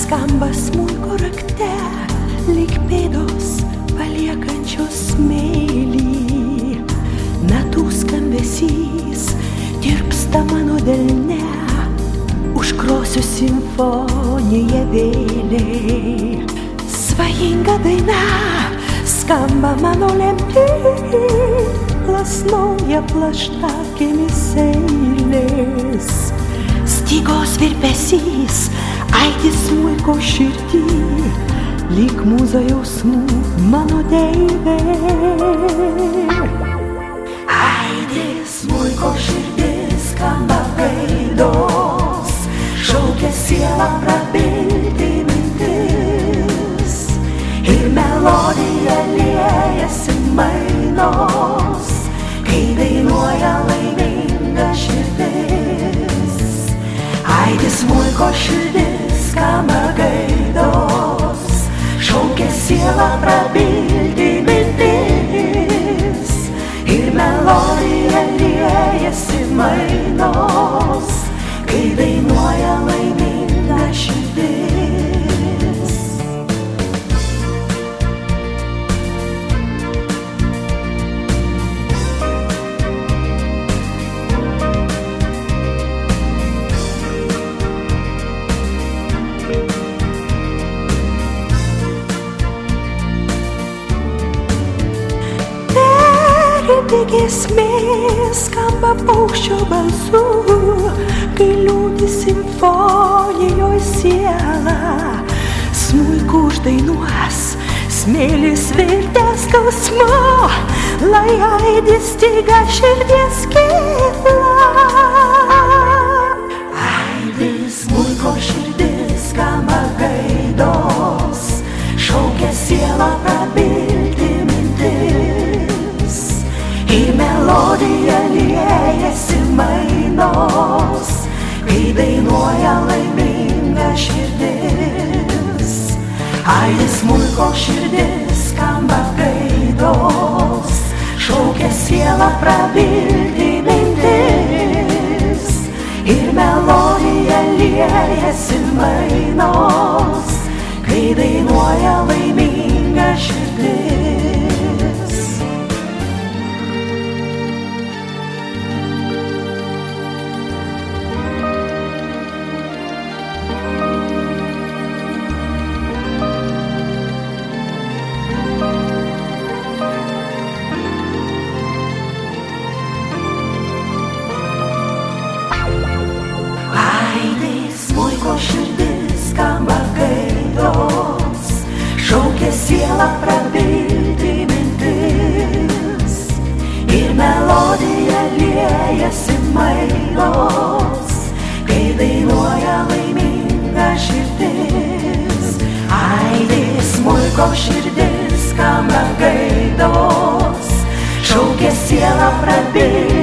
skamba smuiko rakte, lyg pėdos paliekančios smėlį. Natų skambesys tirpsta mano delne, užkrosiu simfoniją vėliai. Svajinga daina skamba mano lemty, plasnoja plaštakėmis eilės. Stygos virpesys aidi smuiko širdį, lyg mūza jausmų mano deivė. Aidi smuiko širdis, skamba gaidos, šaukia sielą prabilti mintis, ir melodija liejasi mainos, kai dainuoja laiminga širdis. Aidi smuiko širdis, skamba gaidos, šaukia sielą prabilti mintis, ir melodija liejasi mainos, kai dainuoja laiminga širdis. Giesmė skamba paukščio balsu, kai liūdi simfonijoj siela. Smuiku uždainuos smėlis virtęs skausmu, lai aidi styga širdies kyla. Aidi smuiko širdis, skamba gaidos, šaukia sielą prabilti mintis, ir melodija liejasi mainos, kai dainuoja laiminga širdis. Aidi smuiko širdis, skamba gaidos, šaukia sielą prabilti mintis, ir melodija liejasi mainos, kai dainuoja laiminga širdis. Širdis skamba gaidos, šaukia sielą prabilti mintis, ir melodija liejasi mainos, kai dainuoja laiminga širdis. Aidi smuiko širdis, skamba gaidos, šaukia sielą prabilti